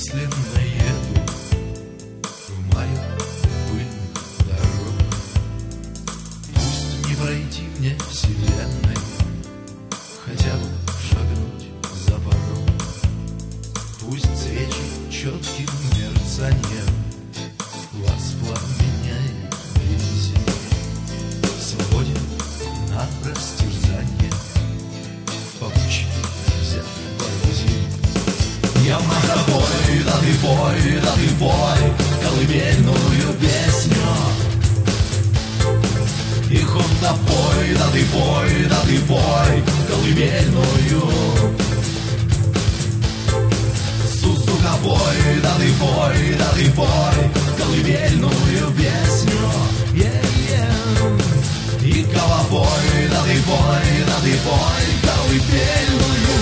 мысленно еду в маю пыльных дорог. Пусть не пройти мне вселенной, хотя бы шагнуть за порог. Пусть свечи четким мерцанием воспламеняет вблизи. Свободен на растерзание, в паучки взят парузи. Я махобой, да ты пой колыбельную песню. И хонтопой, да ты пой колыбельную. Сузукобой, да ты пой колыбельную песню. И колобой, да ты пой колыбельную.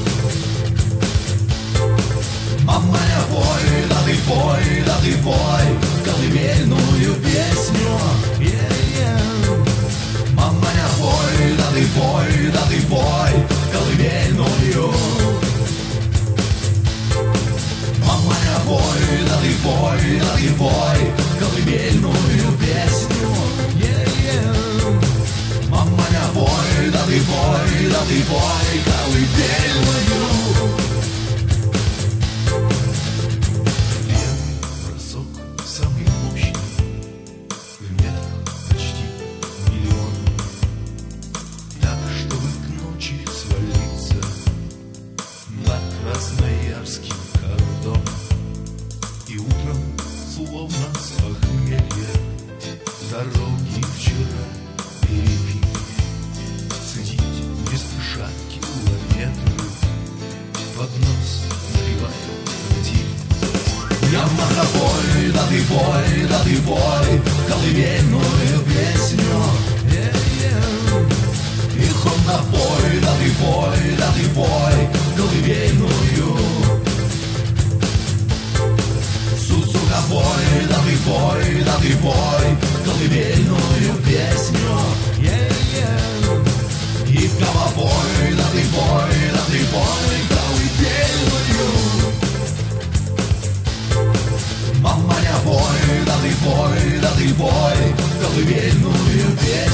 Мама, я пой, да ты пой колыбельную песню. Мама, я пой, да ты пой колыбельную. Мама, я пой, да ты пой колыбельную песню. Мама, я пой, да ты пой колыбельную. Красноярский кордон. И утром, словно с похмелья, дороги вчера перепили. Цедить без спеша километры, под нос наливая дим. Я махобой, да ты пой колыбельную песню. И хонтопой, да ты пой колыбельную. Сузукобой, да ты пой колыбельную песню. И колобой, да ты пой колыбельную. Мама, я пой, да ты пой колыбельную песню.